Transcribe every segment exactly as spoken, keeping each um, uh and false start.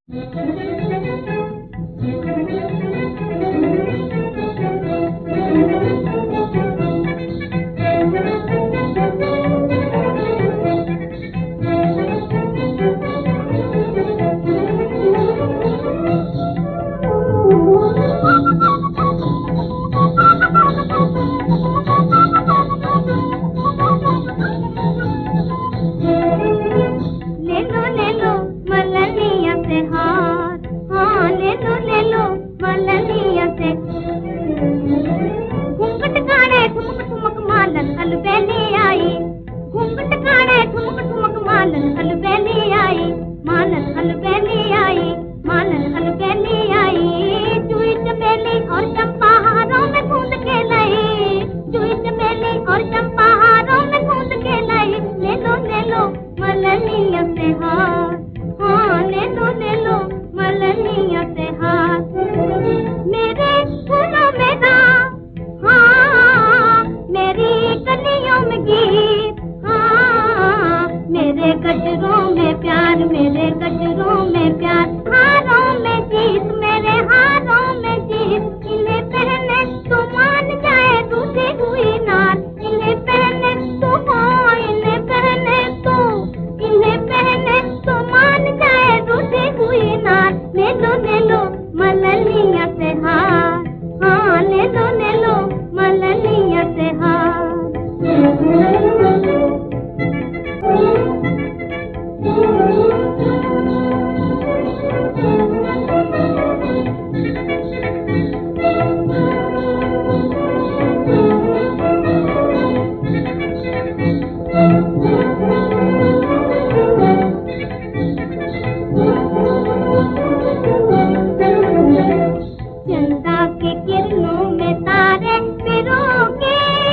गजरों में प्यार, मेरे गजरों में प्यार, हारों में जीत, मेरे हारों में जीत। इन्हें पहने तो मान जाए रूठी हुई नार, इन्हें पहने तो हो, इन्हें पहने तो, इन्हें पहने तो मान जाए रूठी हुई नार। ले लो ले लो मलनिया से हार, हाँ ले लो ले लो मलनिया से हार। चंदा की किरणों में तारे पिरोगे,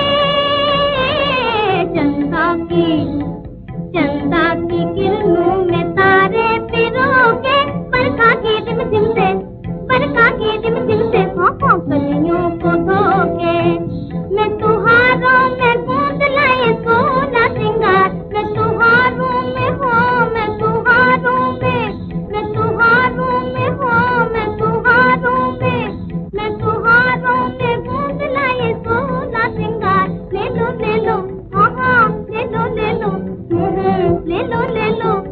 चंदा की चंदा की किरणों में तारे पिरोगे, बरखा की रिमझिम से, बरखा की रिमझिम से आँखों कलियों को धोके। मैं तुहारों में गूंज लाए सोना सिंगार, मैं तुहारों में हो, मैं तुहारों में, मैं तुहारों में हो, मैं तुहारों में, मैं तुहारों में गूंज लाए सोना सिंगार। ले लो ले लो, हाँ हाँ ले लो ले लो, ले लो ले लो।